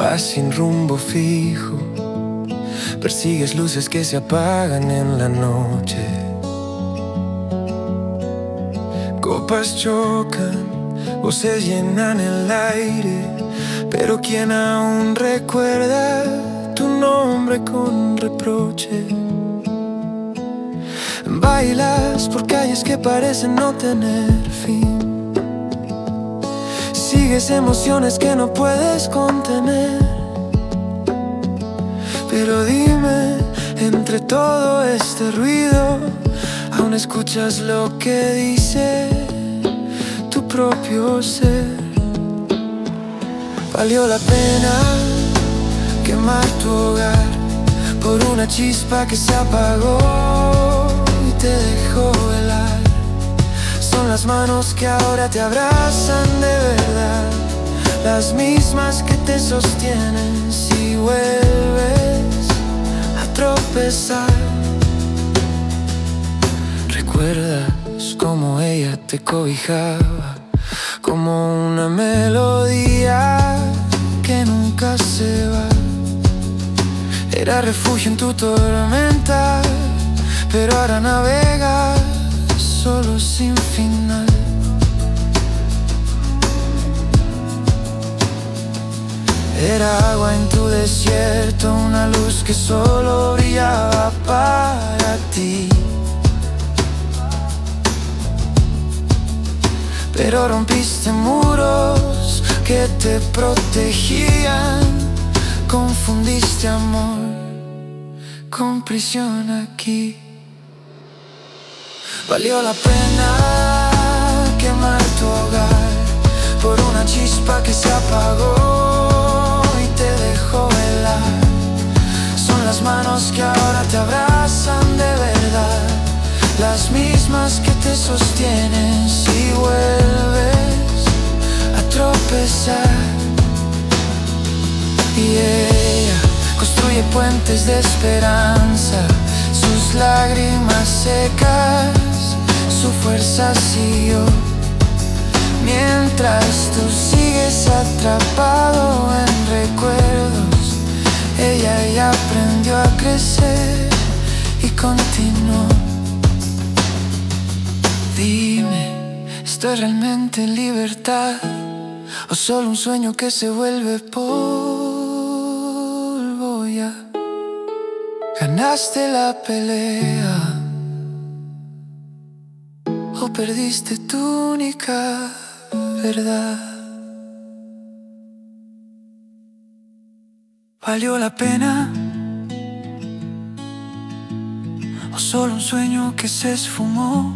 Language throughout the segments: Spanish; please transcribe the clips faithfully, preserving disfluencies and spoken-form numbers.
Vas sin rumbo fijo, persigues luces que se apagan en la noche. Copas chocan, voces llenan el aire, pero ¿quién aún recuerda tu nombre con reproche? Bailas por calles que parecen no tener fin. Sigues emociones que no puedes contener. Pero dime, entre todo este ruido, ¿aún escuchas lo que dice tu propio ser? ¿Valió la pena quemar tu hogar por una chispa que se apagó y te dejó velar? Son las manos que ahora te abrazan de verdad, las mismas que te sostienen si vuelves a tropezar. ¿Recuerdas cómo ella te cobijaba? Como una melodía que nunca se va. Era refugio en tu tormenta, pero ahora navegas solo sin final. Era agua en tu desierto, una luz que solo brillaba para ti. Pero rompiste muros que te protegían, confundiste amor con prisión aquí. ¿Valió la pena quemar tu hogar por una chispa que se apagó y te dejó velar? Son las manos que ahora te abrazan de verdad, las mismas que te sostienen si vuelves a tropezar. Y ella construye puentes de esperanza, sus lágrimas secas, su fuerza siguió. Mientras tú sigues atrapado en recuerdos, ella ya aprendió a crecer y continuó. Dime, ¿estoy realmente en libertad o solo un sueño que se vuelve polvo ya? ¿Ganaste la pelea o perdiste tu única verdad? ¿Valió la pena o solo un sueño que se esfumó?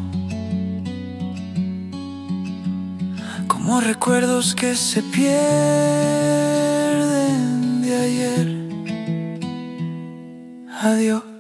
Como recuerdos que se pierden de ayer. Adiós.